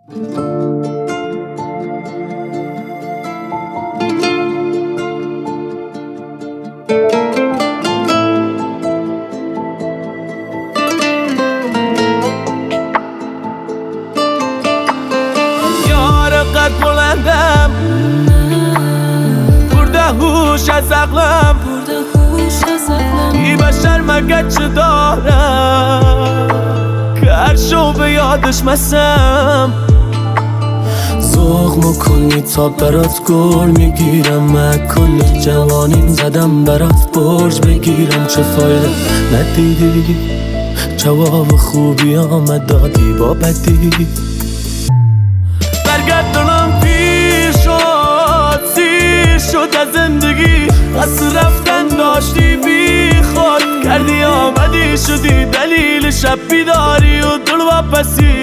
یار قد بلندم برده هوش از عقلم بی بشر مگه چه دارم که هر شو به یادش مسم ذوق میکنی تا برات گل میگیرم من کل جوانیم زدم برات برج بگیرم چه فایده ندیدی جواب خوبی آمد دادی با بدی برگردونم پیر شد سیر شد از زندگی قصد رفتن داشتی بی خود کردی آمدی شدی دلیل شب بیداری و دل واپسی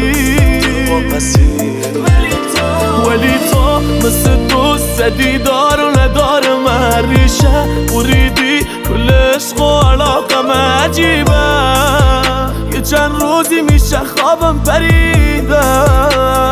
ولی تو مثل دوست زدی دار و ندار من ریشه بریدی کل عشق و علاقم عجیبه یه چند روزی میشه خوابم پریدم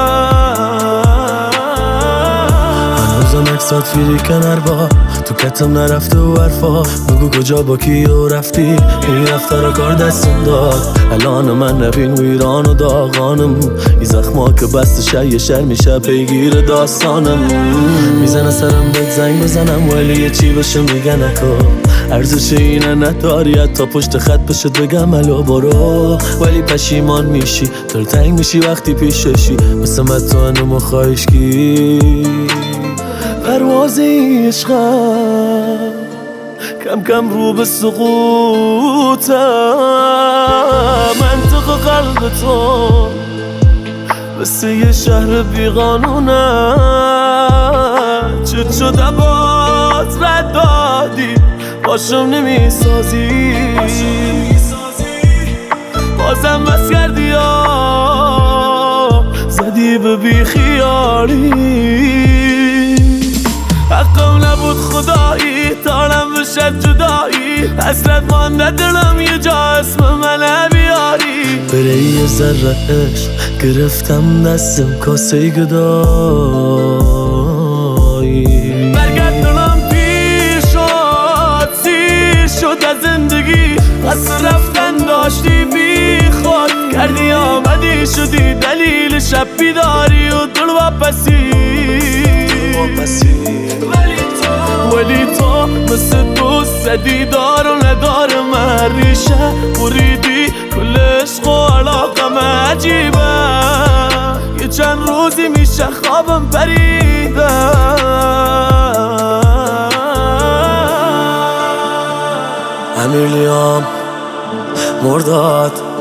هنوزم اکسات فیری کنر با تو کتم نرفته و حرفا بگو کجا با کیو رفتی این رفتارا کار دستم داد الان من نبین ویران و داغانم این زخما که بسته یه شر میشه پیگیر داستانم میزنه سرم بهت زنگ بزنم ولی یه چی بشه میگه نکن ارزش اینه نداری تا پشت خط بشه بگم الو برو ولی پشیمان میشی دلتنگ میشی وقتی پیششی مثل من تو انو خواهشگی پرواز عشقم کم کم رو به سقوطم منطق قلب تو مثل یه شهر بیقانونه چه شده باز رد دادی باشم نمیسازی بازم بس کردی زدی به بی خیالی حقم نبود خدایی تارم بشه جدایی حسرت مانده دلم یه جا اسم من بیاری بره یه ذره عشق گرفتم دستم کاسه گدایی برگردونم پیر شد سیر شد از زندگی قصد رفتن داشتی بی خود کردی آمدی شدی دلیل شب بیداری و دل واپسی ولی تو مثل دوست زدی دار و ندار من ریشه بریدی کل عشق و علاقم عجیبه یه چند روزی میشه خوابم پریدم امیلیام مرداد